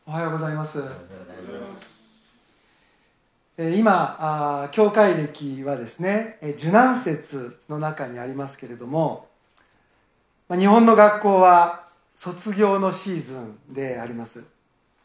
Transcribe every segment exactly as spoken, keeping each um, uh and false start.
おはようございます。今、教会歴はですね、受難節の中にありますけれども、日本の学校は卒業のシーズンであります。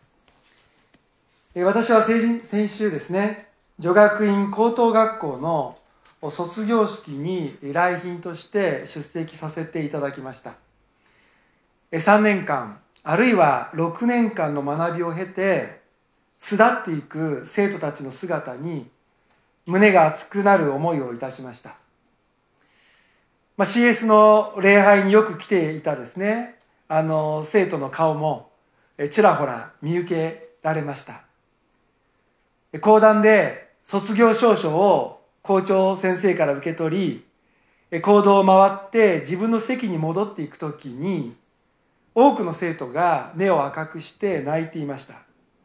私は先週ですね、女学院高等学校の卒業式に来賓として出席させていただきました。さんねんかん、あるいはろくねんかんの学びを経て巣立っていく生徒たちの姿に胸が熱くなる思いをいたしました。まあ、シーエス の礼拝によく来ていたですね、あの生徒の顔もちらほら見受けられました。講談で卒業証書を校長先生から受け取り、講堂を回って自分の席に戻っていくときに、多くの生徒が目を赤くして泣いていました。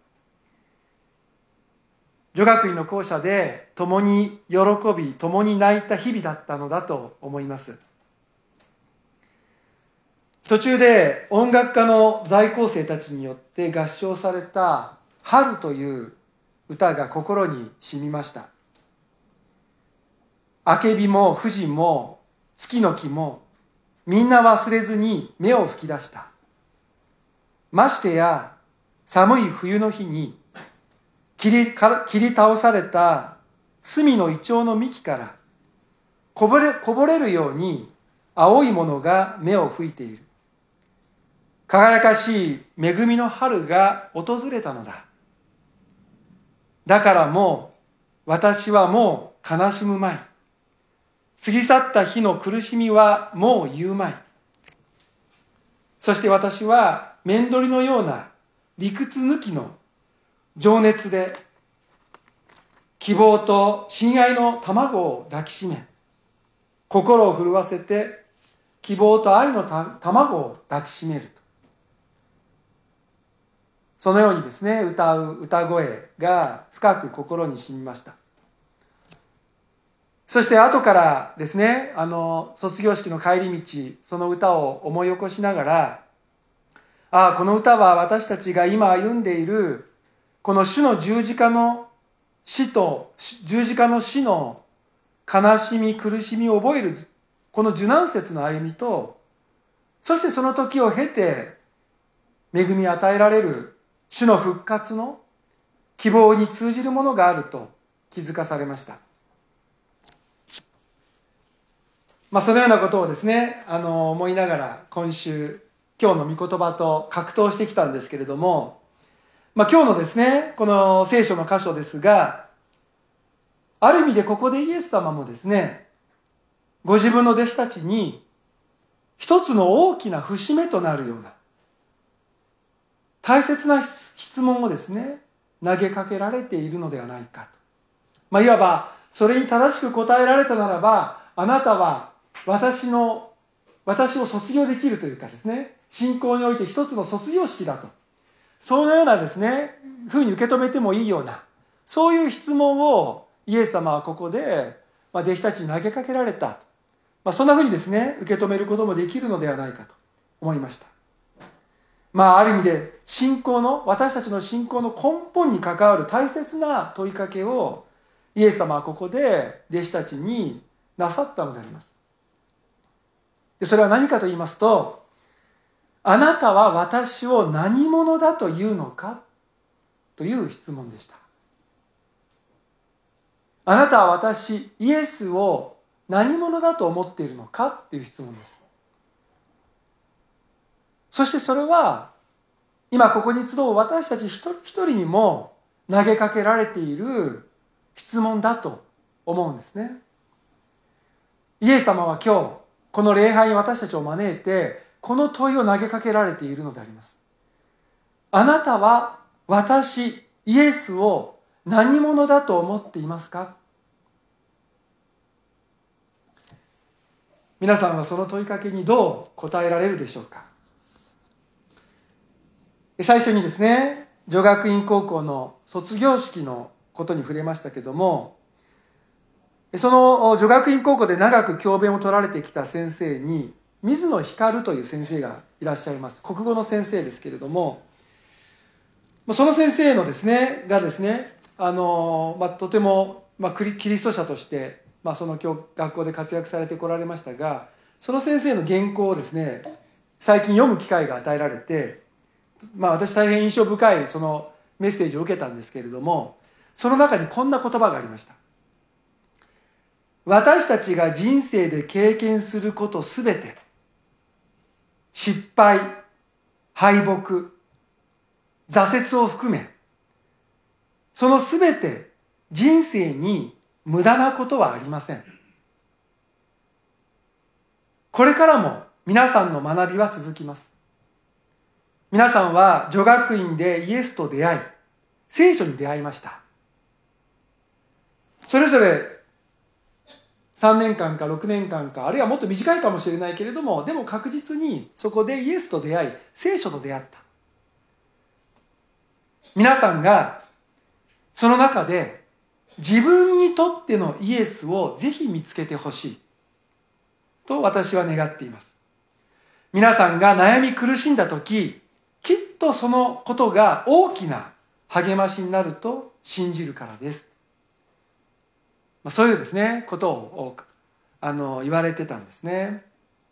女学院の校舎で共に喜び、共に泣いた日々だったのだと思います。途中で音楽家の在校生たちによって合唱された春という歌が心に染みました。あけびも婦人も月の木もみんな忘れずに目を吹き出した。ましてや寒い冬の日に切り、切り倒された隅のイチョウの幹からこぼれ、こぼれるように青いものが目を吹いている。輝かしい恵みの春が訪れたのだ。だからもう私はもう悲しむまい。過ぎ去った日の苦しみはもう言うまい。そして私は面取りのような理屈抜きの情熱で希望と親愛の卵を抱きしめ、心を震わせて希望と愛の卵を抱きしめると。そのようにですね、歌う歌声が深く心に染みました。そして後からですね、あの卒業式の帰り道、その歌を思い起こしながら、ああ、この歌は私たちが今歩んでいるこの主の十字架の死と十字架の死の悲しみ苦しみを覚えるこの受難節の歩みと、そしてその時を経て恵み与えられる主の復活の希望に通じるものがあると気づかされました。まあそのようなことをですね、あの思いながら今週今日の御言葉と格闘してきたんですけれども、まあ、今日のですね、この聖書の箇所ですが、ある意味でここでイエス様もですね、ご自分の弟子たちに一つの大きな節目となるような大切な質問をですね、投げかけられているのではないかと。まあ、いわばそれに正しく答えられたならば、あなたは私の私を卒業できるというかですね、信仰において一つの卒業式だと。そのようなですね、ふうに受け止めてもいいような、そういう質問をイエス様はここで、まあ、弟子たちに投げかけられた。まあ、そんなふうにですね、受け止めることもできるのではないかと思いました。まあ、ある意味で信仰の、私たちの信仰の根本に関わる大切な問いかけをイエス様はここで弟子たちになさったのであります。でそれは何かと言いますと、あなたは私を何者だというのかという質問でした。あなたは私、イエスを何者だと思っているのかという質問です。そしてそれは今ここに集う私たち一人一人にも投げかけられている質問だと思うんですね。イエス様は今日この礼拝に私たちを招いて、この問いを投げかけられているのであります。あなたは私、イエスを何者だと思っていますか？皆さんはその問いかけにどう答えられるでしょうか？最初にですね、女学院高校の卒業式のことに触れましたけども、その女学院高校で長く教鞭を取られてきた先生に水野光という先生がいらっしゃいます。国語の先生ですけれども、 その先生のですねがですねあの、まあ、とても、まあ、キリスト者として、まあ、その教学校で活躍されてこられましたが、その先生の原稿をですね最近読む機会が与えられて、まあ、私大変印象深いそのメッセージを受けたんですけれども、その中にこんな言葉がありました。私たちが人生で経験することすべて、失敗、敗北、挫折を含め、そのすべて人生に無駄なことはありません。これからも皆さんの学びは続きます。皆さんは女学院でイエスと出会い、聖書に出会いました。それぞれさんねんかんかろくねんかんか、あるいはもっと短いかもしれないけれども、でも確実にそこでイエスと出会い、聖書と出会った。皆さんがその中で自分にとってのイエスをぜひ見つけてほしいと私は願っています。皆さんが悩み苦しんだ時、きっとそのことが大きな励ましになると信じるからです。そういうですねことをあの言われてたんですね。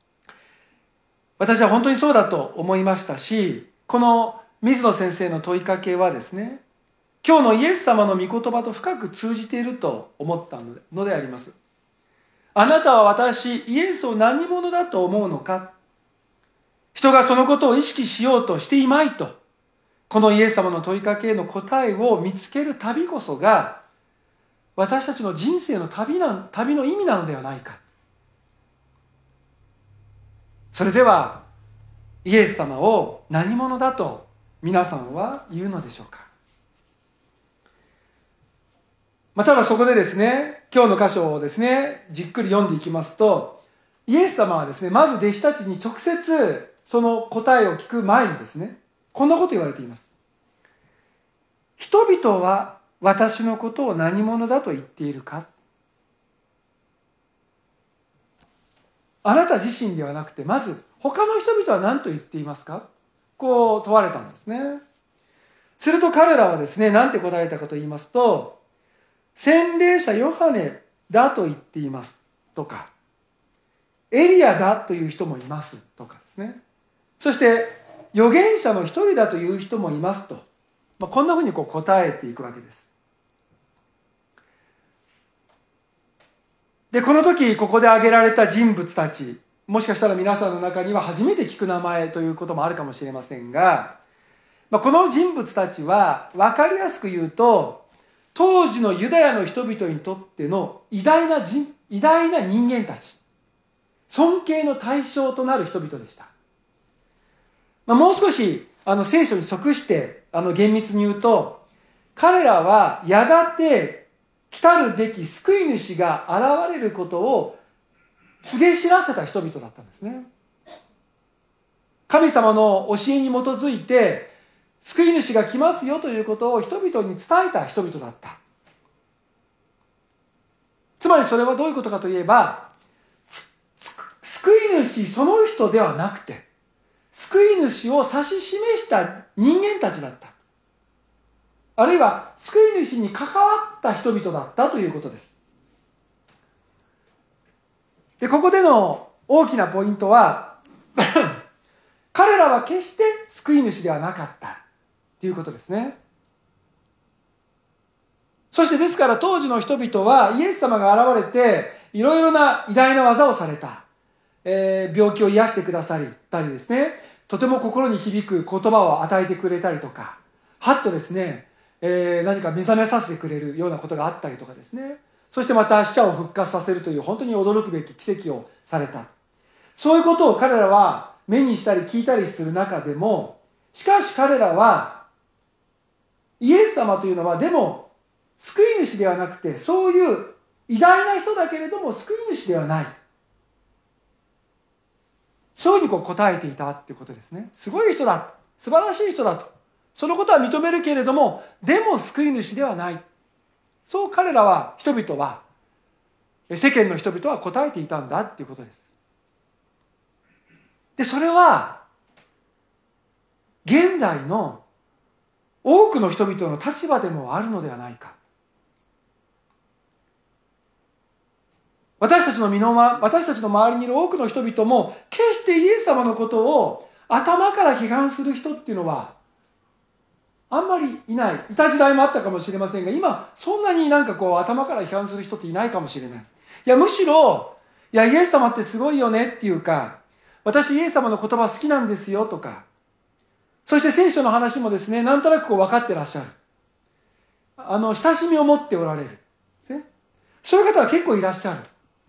私は本当にそうだと思いましたし、この水野先生の問いかけはですね、今日のイエス様の御言葉と深く通じていると思ったのであります。あなたは私イエスを何者だと思うのか。人がそのことを意識しようとしていまいと、このイエス様の問いかけへの答えを見つける旅こそが私たちの人生の旅な、旅の意味なのではないか。それではイエス様を何者だと皆さんは言うのでしょうか。まあ、ただそこでですね、今日の箇所をですねじっくり読んでいきますと、イエス様はですねまず弟子たちに直接その答えを聞く前にですね、こんなこと言われています。人々は私のことを何者だと言っているか。あなた自身ではなくて、まず他の人々は何と言っていますか、こう問われたんですね。すると彼らはですね何て答えたかと言いますと、洗礼者ヨハネだと言っていますとか、エリアだという人もいますとかですね、そして預言者の一人だという人もいますと、まあ、こんなふうにこう答えていくわけです。でこの時ここで挙げられた人物たち、もしかしたら皆さんの中には初めて聞く名前ということもあるかもしれませんが、まあ、この人物たちは分かりやすく言うと、当時のユダヤの人々にとっての偉大な人、偉大な人間たち、尊敬の対象となる人々でした。まあ、もう少しあの聖書に即してあの厳密に言うと、彼らはやがて来たるべき救い主が現れることを告げ知らせた人々だったんですね。神様の教えに基づいて救い主が来ますよということを人々に伝えた人々だった。つまりそれはどういうことかといえば、救い主その人ではなくて、救い主を指し示した人間たちだった。あるいは救い主に関わった人々だったということです。で、ここでの大きなポイントは彼らは決して救い主ではなかったということですね。そしてですから当時の人々はイエス様が現れていろいろな偉大な技をされた、えー、病気を癒してくださったりですね、とても心に響く言葉を与えてくれたりとか、はっとですね、えー、何か目覚めさせてくれるようなことがあったりとかですね、そしてまた死者を復活させるという本当に驚くべき奇跡をされた。そういうことを彼らは目にしたり聞いたりする中でも、しかし彼らはイエス様というのはでも救い主ではなくて、そういう偉大な人だけれども救い主ではない、そういうふうにこう答えていたっていうことですね。すごい人だ、素晴らしい人だと、そのことは認めるけれども、でも救い主ではない、そう彼らは人々は世間の人々は答えていたんだっていうことです。でそれは現代の多くの人々の立場でもあるのではないか。私たちの身の回私たちの周りにいる多くの人々も決してイエス様のことを頭から批判する人っていうのはあんまりいない。いた時代もあったかもしれませんが、今そんなになんかこう頭から批判する人っていないかもしれない。いやむしろ、いやイエス様ってすごいよねっていうか、私イエス様の言葉好きなんですよとか、そして聖書の話もですね、なんとなくこう分かってらっしゃる。あの親しみを持っておられるですね。そういう方は結構いらっしゃる。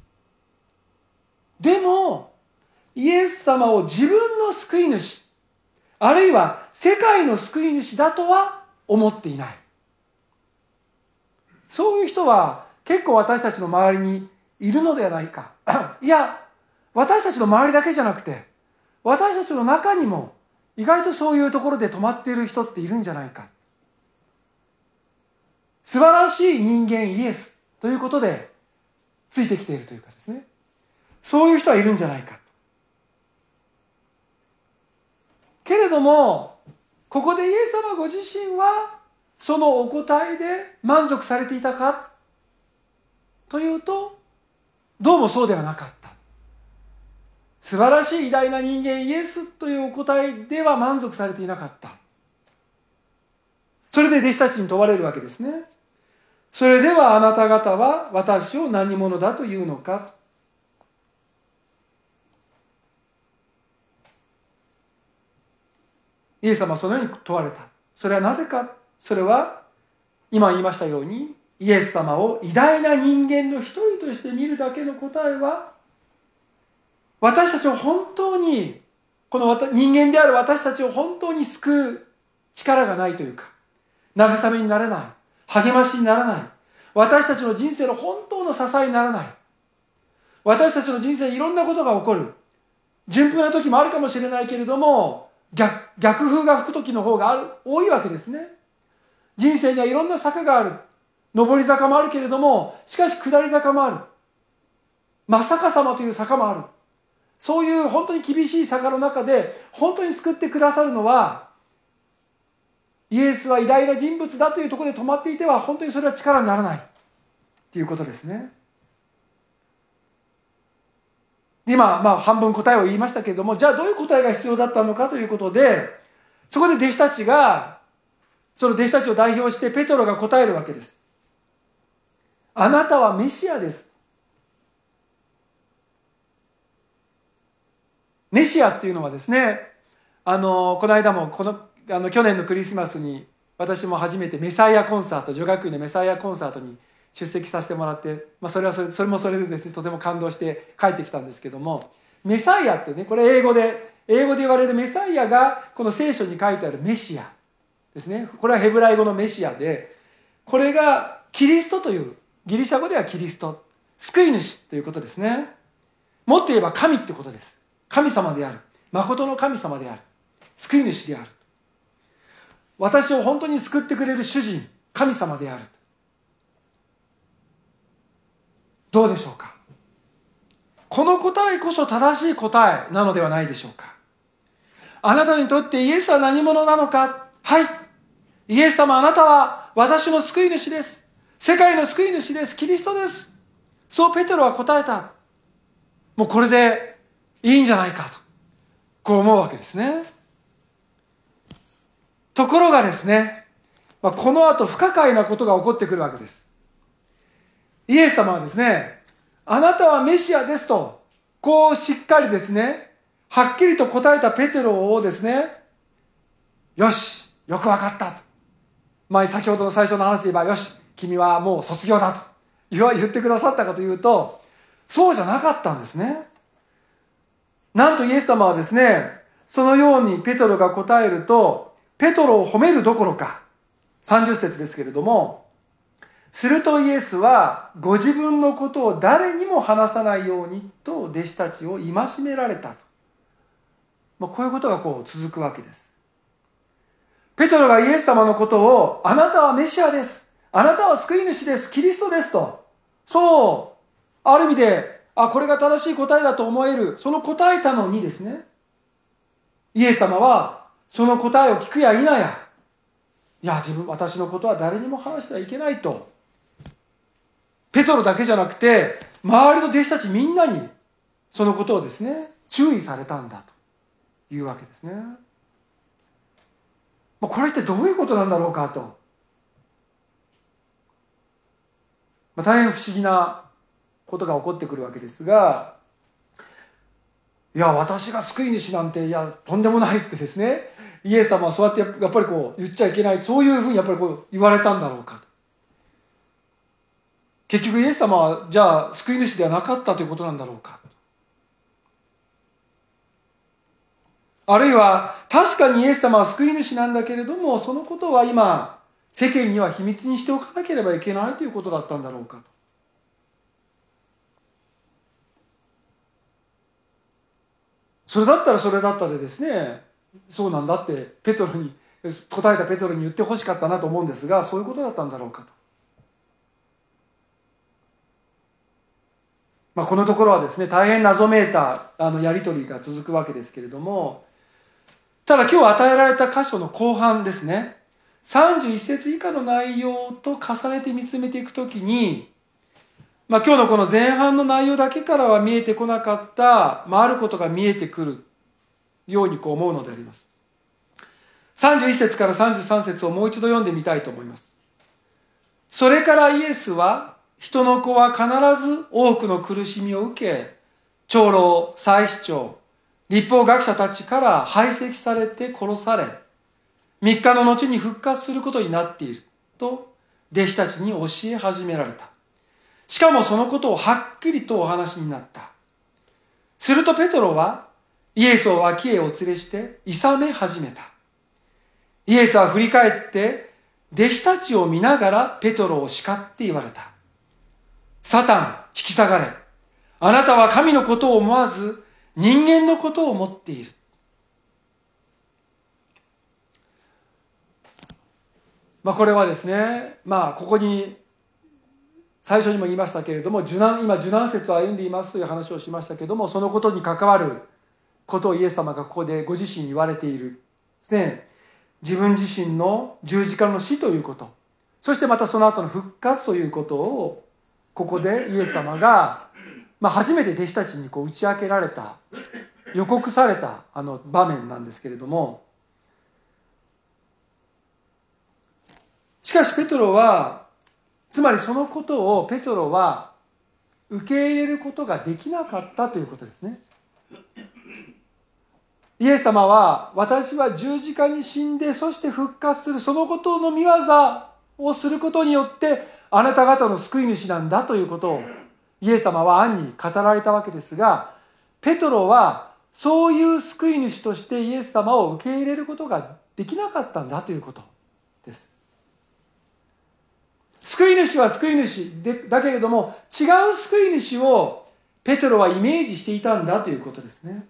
でもイエス様を自分の救い主、あるいは世界の救い主だとは思っていない。そういう人は結構私たちの周りにいるのではないか。いや、私たちの周りだけじゃなくて、私たちの中にも意外とそういうところで止まっている人っているんじゃないか。素晴らしい人間イエスということでついてきているというかですね、そういう人はいるんじゃないか。けれどもここでイエス様ご自身はそのお答えで満足されていたかというと、どうもそうではなかった。素晴らしい偉大な人間イエスというお答えでは満足されていなかった。それで弟子たちに問われるわけですね。それではあなた方は私を何者だというのか。イエス様はそのように問われた。それはなぜか。それは今言いましたように、イエス様を偉大な人間の一人として見るだけの答えは、私たちを本当に、この人間である私たちを本当に救う力がないというか、慰めにならない、励ましにならない、私たちの人生の本当の支えにならない、私たちの人生にいろんなことが起こる、順風な時もあるかもしれないけれども、逆、逆風が吹く時の方がある多いわけですね。人生にはいろんな坂がある。上り坂もあるけれども、しかし下り坂もある。真っ逆さまという坂もある。そういう本当に厳しい坂の中で本当に救ってくださるのは、イエスは偉大な人物だというところで止まっていては本当にそれは力にならないっていうことですね。今、まあ、半分答えを言いましたけれども、じゃあどういう答えが必要だったのかということで、そこで弟子たちが、その弟子たちを代表してペトロが答えるわけです。あなたはメシアです。メシアっていうのはですね、あのこの間もこのあの去年のクリスマスに私も初めてメサイアコンサート、女学院のメサイアコンサートに出席させてもらって、まあ、それはそれそれもそれでですね、とても感動して帰ってきたんですけども、メサイアってね、これ英語で英語で言われるメサイアがこの聖書に書いてあるメシアですね。これはヘブライ語のメシアで、これがキリストという、ギリシャ語ではキリスト、救い主ということですね。もっと言えば神ってことです。神様である、誠の神様である、救い主である、私を本当に救ってくれる主人、神様である。どうでしょうか。この答えこそ正しい答えなのではないでしょうか。あなたにとってイエスは何者なのか。はい、イエス様、あなたは私の救い主です。世界の救い主です。キリストです。そうペテロは答えた。もうこれでいいんじゃないかと、こう思うわけですね。ところがですね、この後不可解なことが起こってくるわけです。イエス様はですね、あなたはメシアですと、こうしっかりですね、はっきりと答えたペテロをですね、よし、よくわかった。まあ先ほどの最初の話で言えば、よし、君はもう卒業だと言ってくださったかというと、そうじゃなかったんですね。なんとイエス様はですね、そのようにペトロが答えると、ペトロを褒めるどころか、さんじゅっ節ですけれども、するとイエスはご自分のことを誰にも話さないようにと弟子たちを戒められたと。まあ、こういうことがこう続くわけです。ペトロがイエス様のことを、あなたはメシアです。あなたは救い主です。キリストですと。そう、ある意味で、あ、これが正しい答えだと思える。その答えたのにですね、イエス様はその答えを聞くや否や、 いや自分私のことは誰にも話してはいけないと、ペトロだけじゃなくて周りの弟子たちみんなにそのことをですね注意されたんだというわけですね。これってどういうことなんだろうかと、まあ、大変不思議なことが起こってくるわけですが、いや私が救い主なんていやとんでもないってですね、イエス様はそうやってやっぱりこう言っちゃいけない、そういうふうにやっぱりこう言われたんだろうかと。結局イエス様はじゃあ救い主ではなかったということなんだろうか、あるいは確かにイエス様は救い主なんだけれども、そのことは今世間には秘密にしておかなければいけないということだったんだろうかと。それだったらそれだったでですね、そうなんだってペトロに答えたペトロに言ってほしかったなと思うんですが、そういうことだったんだろうかと。まあ、このところはですね大変謎めいたあのやり取りが続くわけですけれども、ただ今日与えられた箇所の後半ですね、さんじゅういっ節以下の内容と重ねて見つめていくときに、まあ、今日のこの前半の内容だけからは見えてこなかった、まあ、あることが見えてくるようにこう思うのであります。さんじゅういっ節からさんじゅうさん節をもう一度読んでみたいと思います。それからイエスは、人の子は必ず多くの苦しみを受け、長老、祭司長、律法学者たちから排斥されて殺され、みっかの後に復活することになっていると弟子たちに教え始められた。しかもそのことをはっきりとお話になった。するとペトロはイエスを脇へお連れして諌め始めた。イエスは振り返って弟子たちを見ながらペトロを叱って言われた。サタン、引き下がれ。あなたは神のことを思わず人間のことを思っている。まあこれはですね、まあここに最初にも言いましたけれども、受難、今受難説を歩んでいますという話をしましたけれども、そのことに関わることをイエス様がここでご自身に言われているですね。自分自身の十字架の死ということ、そしてまたその後の復活ということをここでイエス様が、まあ、初めて弟子たちにこう打ち明けられた、予告されたあの場面なんですけれども、しかしペトロは、つまりそのことをペトロは受け入れることができなかったということですね。イエス様は、私は十字架に死んでそして復活する、そのことの御業をすることによってあなた方の救い主なんだということをイエス様は暗に語られたわけですが、ペトロはそういう救い主としてイエス様を受け入れることができなかったんだということです。救い主は救い主でだけれども、違う救い主をペトロはイメージしていたんだということですね。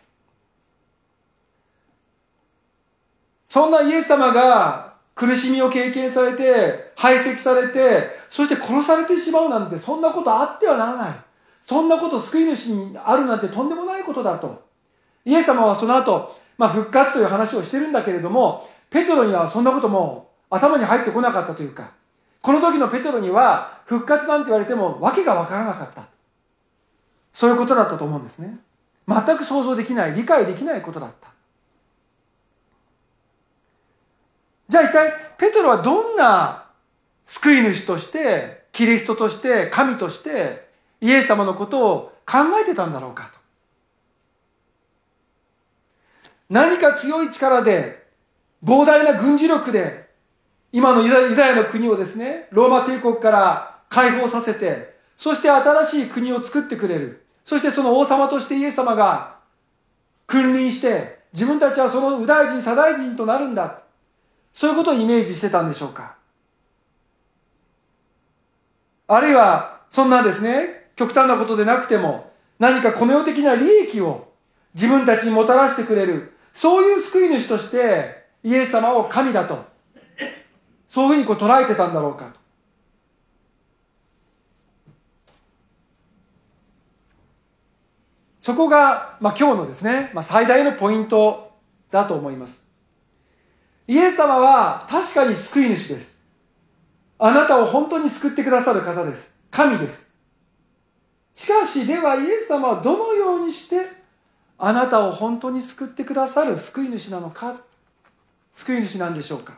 そんなイエス様が苦しみを経験されて、排斥されて、そして殺されてしまうなんて、そんなことあってはならない。そんなこと救い主にあるなんてとんでもないことだと。イエス様はその後、まあ、復活という話をしてるんだけれども、ペトロにはそんなことも頭に入ってこなかったというか、この時のペトロには復活なんて言われても訳がわからなかった。そういうことだったと思うんですね。全く想像できない、理解できないことだった。じゃあ一体ペトロはどんな救い主として、キリストとして、神としてイエス様のことを考えてたんだろうかと。何か強い力で、膨大な軍事力で今のユダユダヤの国をですね、ローマ帝国から解放させて、そして新しい国を作ってくれる。そしてその王様としてイエス様が君臨して、自分たちはその右大臣、左大臣となるんだ。そういうことをイメージしてたんでしょうか。あるいは、そんなですね、極端なことでなくても、何かこの世的な利益を自分たちにもたらしてくれる、そういう救い主としてイエス様を神だと、そういうふうにこう捉えてたんだろうかと。そこが、まあ、今日のですね、まあ、最大のポイントだと思います。 イエス様は確かに救い主です。あなたを本当に救ってくださる方です。神です。しかし、ではイエス様はどのようにしてあなたを本当に救ってくださる救い主なのか、救い主なんでしょうか。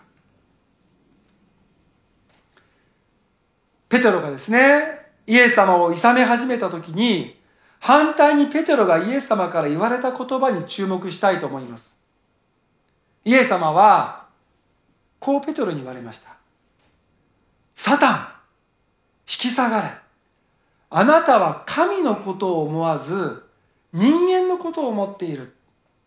ペテロがですね、イエス様を諌め始めた時に、反対にペテロがイエス様から言われた言葉に注目したいと思います。イエス様はこうペテロに言われました。サタン、引き下がれ。あなたは神のことを思わず人間のことを思っている。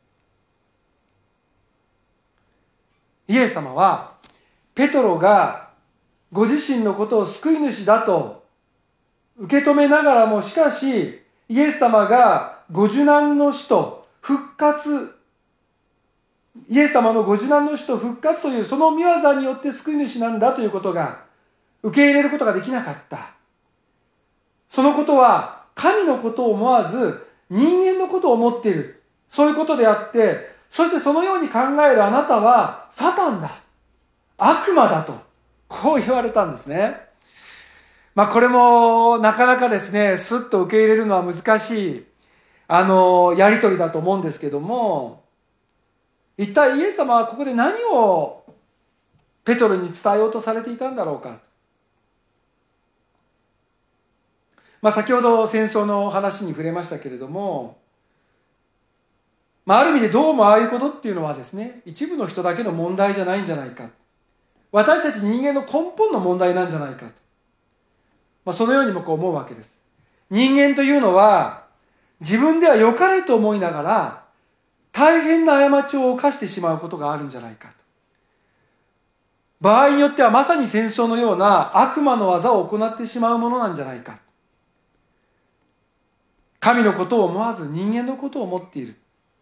イエス様はペテロがご自身のことを救い主だと受け止めながらも、しかしイエス様がご受難の死と復活、イエス様のご受難の死と復活というその御業によって救い主なんだということが受け入れることができなかった。そのことは神のことを思わず人間のことを思っている、そういうことであって、そしてそのように考えるあなたはサタンだ、悪魔だと、こう言われたんですね。まあこれもなかなかですね、スッと受け入れるのは難しいあのやり取りだと思うんですけども、一体イエス様はここで何をペトロに伝えようとされていたんだろうか。まあ先ほど戦争の話に触れましたけれども、まあ、ある意味でどうもああいうことっていうのはですね、一部の人だけの問題じゃないんじゃないか、私たち人間の根本の問題なんじゃないかと、まあ、そのようにもこう思うわけです。人間というのは自分では良かれと思いながら大変な過ちを犯してしまうことがあるんじゃないかと。場合によってはまさに戦争のような悪魔の技を行ってしまうものなんじゃないか。神のことを思わず人間のことを思っている。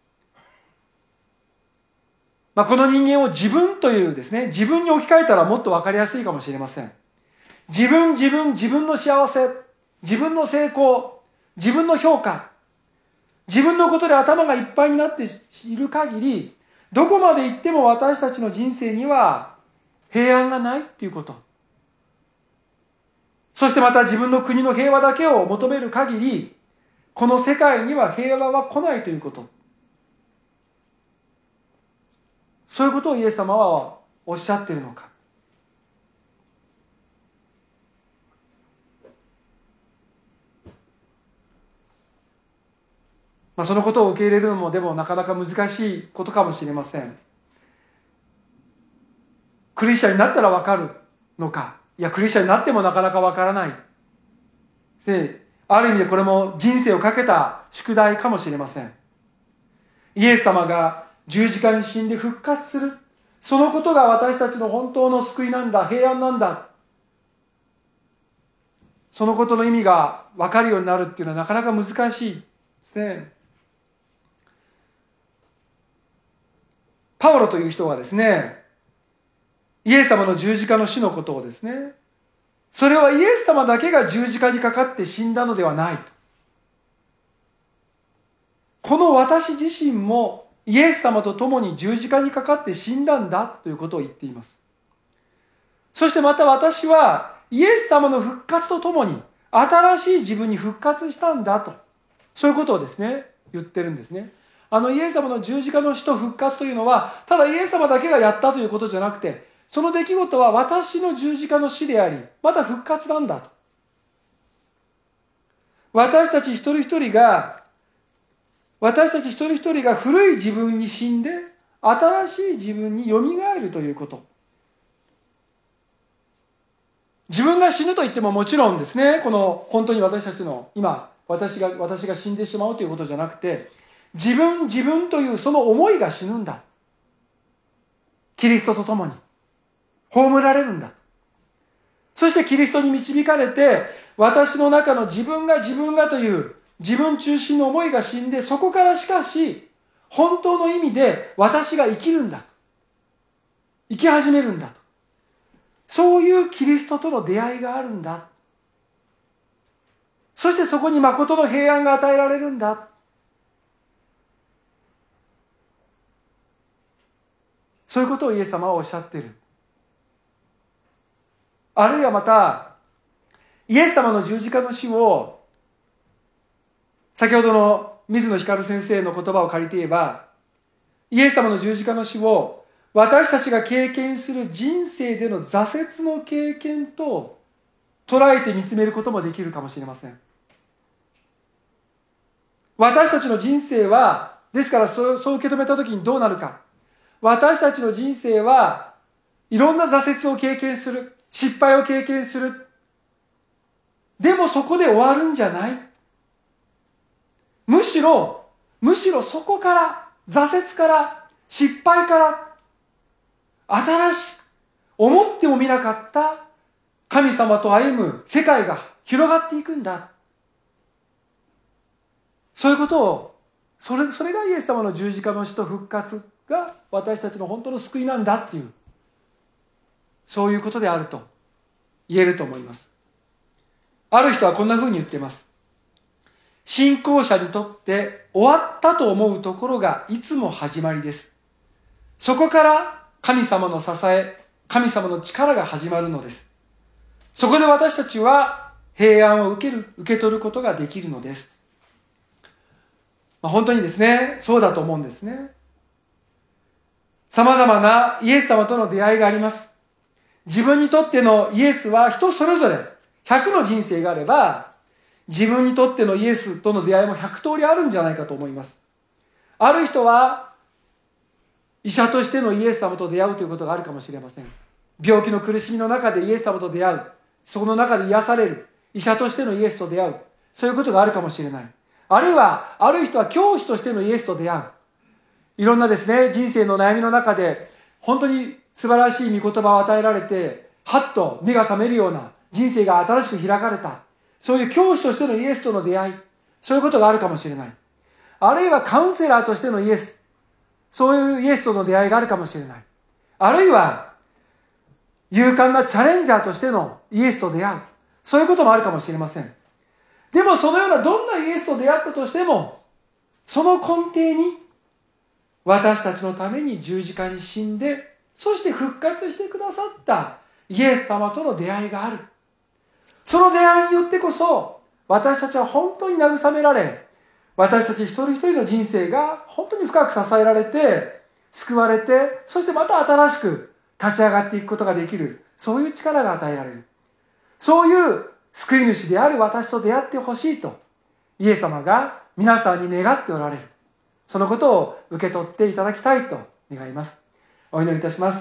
まあ、この人間を自分というですね、自分に置き換えたらもっと分かりやすいかもしれません。自分、自分、自分の幸せ、自分の成功、自分の評価、自分のことで頭がいっぱいになっている限り、どこまで行っても私たちの人生には平安がないっていうこと。そしてまた自分の国の平和だけを求める限り、この世界には平和は来ないということ。そういうことをイエス様はおっしゃっているのか。まあ、そのことを受け入れるのもでもなかなか難しいことかもしれません。クリスチャンになったらわかるのか、いやクリスチャンになってもなかなかわからない。で、ある意味でこれも人生をかけた宿題かもしれません。イエス様が十字架に死んで復活する、そのことが私たちの本当の救いなんだ、平安なんだ。そのことの意味が分かるようになるっていうのはなかなか難しいですね。パウロという人はですね、イエス様の十字架の死のことをですね、それはイエス様だけが十字架にかかって死んだのではないと。この私自身もイエス様と共に十字架にかかって死んだんだということを言っています。そしてまた私はイエス様の復活と共に新しい自分に復活したんだと、そういうことをですね、言ってるんですね。あのイエス様の十字架の死と復活というのは、ただイエス様だけがやったということじゃなくて、その出来事は私の十字架の死であり、また復活なんだと。私たち一人一人が、私たち一人一人が古い自分に死んで、新しい自分によみがえるということ。自分が死ぬと言ってももちろんですね、この本当に私たちの今、私が、私が死んでしまうということじゃなくて、自分自分というその思いが死ぬんだ。キリストと共に葬られるんだ。そしてキリストに導かれて、私の中の自分が自分がという自分中心の思いが死んで、そこからしかし本当の意味で私が生きるんだ。生き始めるんだと。そういうキリストとの出会いがあるんだ。そしてそこに誠の平安が与えられるんだ。 そういうことをイエス様はおっしゃっている。あるいはまた、イエス様の十字架の死を、先ほどの水野光先生の言葉を借りて言えば、イエス様の十字架の死を私たちが経験する人生での挫折の経験と捉えて見つめることもできるかもしれません。私たちの人生は、ですからそう、そう受け止めたときにどうなるか。私たちの人生はいろんな挫折を経験する。失敗を経験する。でもそこで終わるんじゃない。むしろ、むしろそこから、挫折から、失敗から、新しく、思ってもみなかった神様と歩む世界が広がっていくんだ。そういうことを、それ、それがイエス様の十字架の死と復活が私たちの本当の救いなんだっていう、そういうことであると言えると思います。ある人はこんな風に言っています。信仰者にとって終わったと思うところがいつも始まりです。そこから神様の支え、神様の力が始まるのです。そこで私たちは平安を受ける、受け取ることができるのです。まあ、本当にですね、そうだと思うんですね。様々なイエス様との出会いがあります。自分にとってのイエスは人それぞれひゃくの人生があれば、自分にとってのイエスとの出会いもひゃく通りあるんじゃないかと思います。ある人は医者としてのイエス様と出会うということがあるかもしれません。病気の苦しみの中でイエス様と出会う。その中で癒される。医者としてのイエスと出会う。そういうことがあるかもしれない。あるいは、ある人は教師としてのイエスと出会う。いろんなですね、人生の悩みの中で、本当に素晴らしい御言葉を与えられて、はっと目が覚めるような人生が新しく開かれた。そういう教師としてのイエスとの出会い。そういうことがあるかもしれない。あるいはカウンセラーとしてのイエス。そういうイエスとの出会いがあるかもしれない。あるいは、勇敢なチャレンジャーとしてのイエスと出会う。そういうこともあるかもしれません。でもそのようなどんなイエスと出会ったとしても、その根底に私たちのために十字架に死んで、そして復活してくださったイエス様との出会いがある。その出会いによってこそ、私たちは本当に慰められ、私たち一人一人の人生が本当に深く支えられて、救われて、そしてまた新しく立ち上がっていくことができる、そういう力が与えられる。そういう救い主である私と出会ってほしいと、イエス様が皆さんに願っておられる。そのことを受け取っていただきたいと願います。お祈りいたします。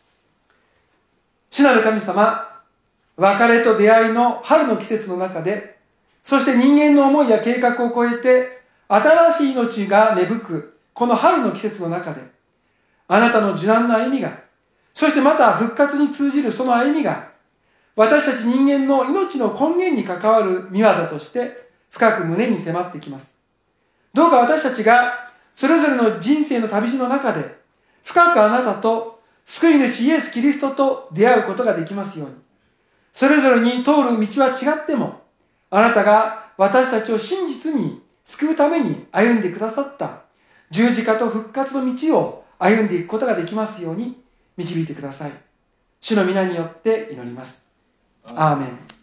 主なる神様、別れと出会いの春の季節の中で、そして人間の思いや計画を超えて、新しい命が芽吹く、この春の季節の中で、あなたの受難の歩みが、そしてまた復活に通じるその歩みが、私たち人間の命の根源に関わる御業として、深く胸に迫ってきます。どうか私たちが、それぞれの人生の旅路の中で、深くあなたと、救い主イエス・キリストと出会うことができますように。それぞれに通る道は違っても、あなたが私たちを真実に救うために歩んでくださった十字架と復活の道を歩んでいくことができますように導いてください。主の皆によって祈ります。アーメン。